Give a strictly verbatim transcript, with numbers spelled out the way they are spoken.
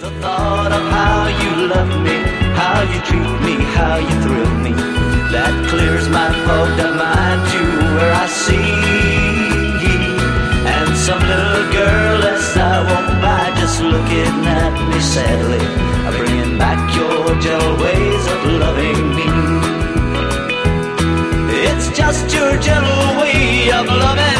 The thought of how you love me, how you treat me, how you thrill me, that clears my fogged up mind to where I see. And some little girl as I walk by just looking at me sadly, bringing back your gentle ways of loving me. It's just your gentle way of loving